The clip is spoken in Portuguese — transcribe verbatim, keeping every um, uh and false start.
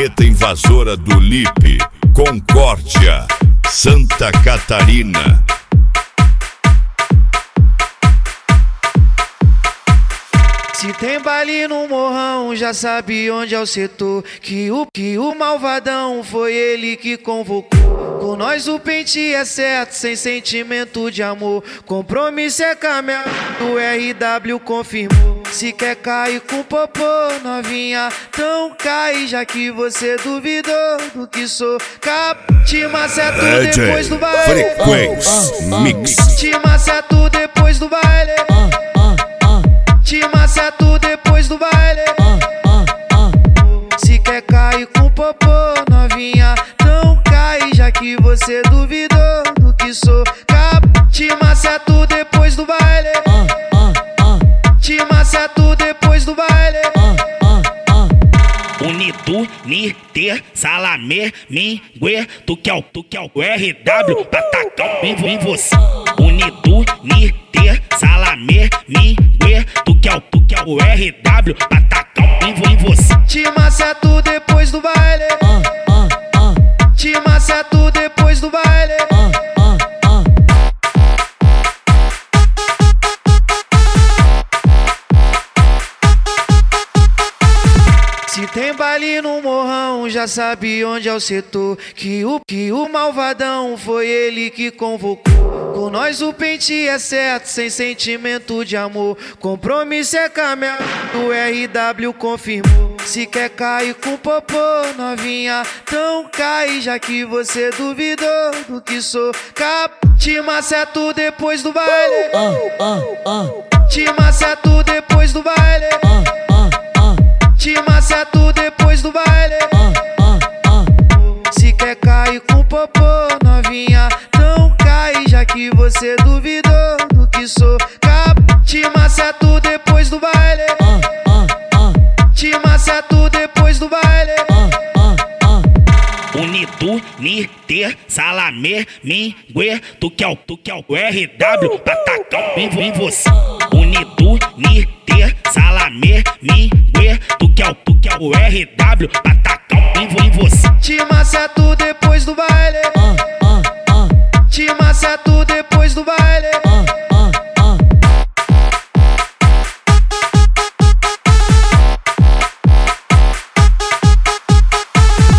Marreta invasora do Lipe, Concórdia, Santa Catarina. Se tem baile no morrão, já sabe onde é o setor. Que o, que o malvadão foi ele que convocou. Com nós o pente é certo, sem sentimento de amor. Compromisso é caminho, o R W confirmou. Se quer cair com popô, novinha, então cai. Já que você duvidou do que sou. Cap, te maceto depois do baile. Frequência Mix. Te maceto depois do baile. Te maceto depois do baile. Se quer cair com popô, novinha, então cai. Já que você duvidou do que sou. Cap, te maceto depois do baile. Te maceto depois do baile. Unido, Niter, Salamé, Mingue, tu que é o, tu que é o R W, pra tacar um em você. Unido, Niter, Salamé, Mingue, tu que é o, tu que é o R W, pra tacar um em você. Te maceto depois do baile. Te maceto depois do baile. Se tem baile no morrão, já sabe onde é o setor. Que o, que o malvadão foi ele que convocou. Com nós o pente é certo, sem sentimento de amor. Compromisso é caminho, o R W confirmou. Se quer cair com popô, novinha, então cai. Já que você duvidou do que sou. Cap, te maceto depois do baile. Te maceto depois do baile. Te maceto depois do baile. Se quer cair com popô, novinha, então cai. Já que você duvidou do que sou. Cap, te maceto depois do baile. Te maceto depois do baile. Unido, Niter, Salamé, Mingue, tu que é o, tu que é o R W, pra tacar um em você. Unido, Niter, Salamé, Mingue, tu que é o, tu que é o R W, pra tacar um em você. Te maceto depois do baile.